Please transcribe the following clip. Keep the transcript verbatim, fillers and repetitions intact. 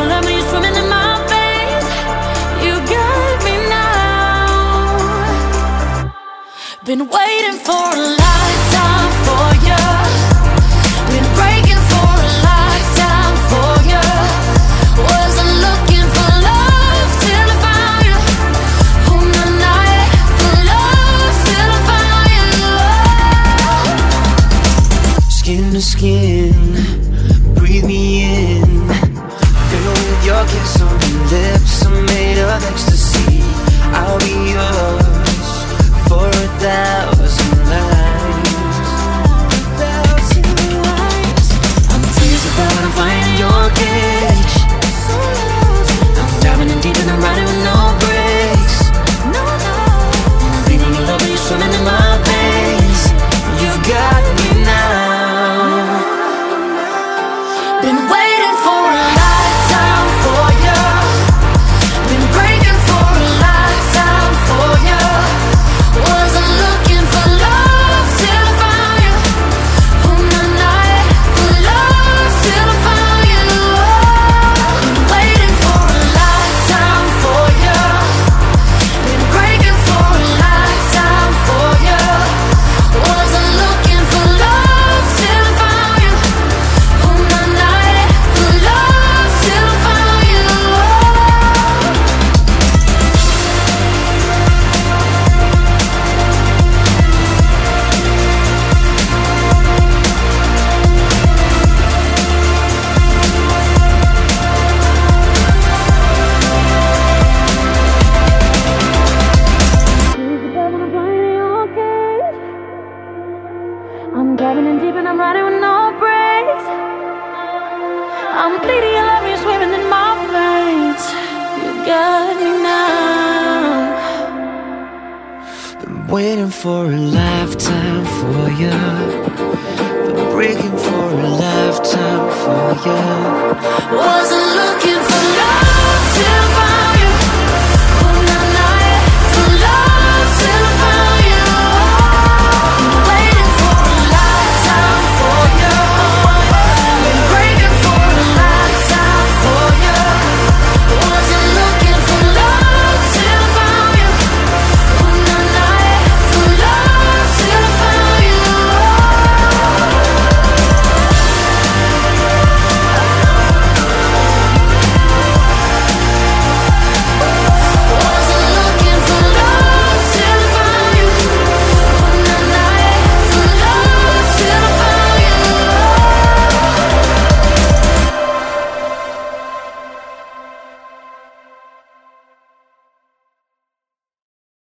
of love when you're swimming in my veins. You got me now. Been waiting for a lifetime for you. Been breaking for a lifetime for you. Wasn't looking for love till I found you. On the night for love till I found you. Skin to skin, breathe me in. Fill with your kiss on your lips. I'm made of ecstasy. I'll be yours for a thousand lives. A thousand lives. I'm freezing but I'm finding your cage. I'm diving in deep and I'm riding with no brakes. And I'm bleeding in love when you're swimming in my veins. You've got me now. Been waiting for a lifetime for you. Been breaking for a lifetime for you. Wasn't looking for love till I found you. On the night for love till I found you. Been waiting for a lifetime for you. Been breaking for a lifetime for you. Wasn't looking for love till I found you. On the night for love till I found you. I'm diving in deep and I'm riding with no brakes. I'm bleeding in love, you're swimming in my veins. You got me now. Been waiting for a lifetime for you. Been breaking for a lifetime for you. Was